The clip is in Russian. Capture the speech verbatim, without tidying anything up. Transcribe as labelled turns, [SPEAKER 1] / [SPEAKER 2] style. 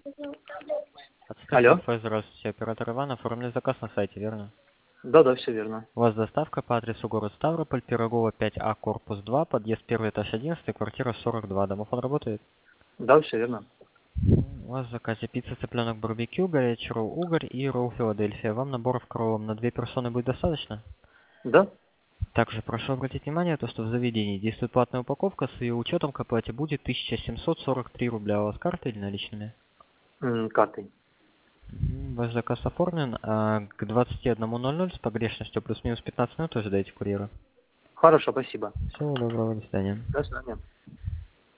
[SPEAKER 1] Алло.
[SPEAKER 2] Отстойка, здравствуйте, оператор Иван, оформили заказ на сайте, верно?
[SPEAKER 1] Да, да, все верно.
[SPEAKER 2] У вас доставка по адресу город Ставрополь, Пирогова пять А, корпус два, подъезд первый, этаж одиннадцать, квартира сорок два. Домофон работает?
[SPEAKER 1] Да, все верно.
[SPEAKER 2] У вас в заказе пицца, цыпленок, барбекю, горячий ролл, угорь и ролл Филадельфия. Вам наборов кроллом на две персоны будет достаточно?
[SPEAKER 1] Да?
[SPEAKER 2] Также прошу обратить внимание, то, что в заведении действует платная упаковка, с ее учетом к оплате будет тысяча семьсот сорок три рубля. У вас карта или наличными?
[SPEAKER 1] М, картой.
[SPEAKER 2] Мгм. Ваш заказ оформлен, а к двадцати одному ноль ноль с погрешностью плюс-минус пятнадцать минут ожидайте курьера.
[SPEAKER 1] Хорошо, спасибо.
[SPEAKER 2] Всего доброго, до свидания.
[SPEAKER 1] До свидания.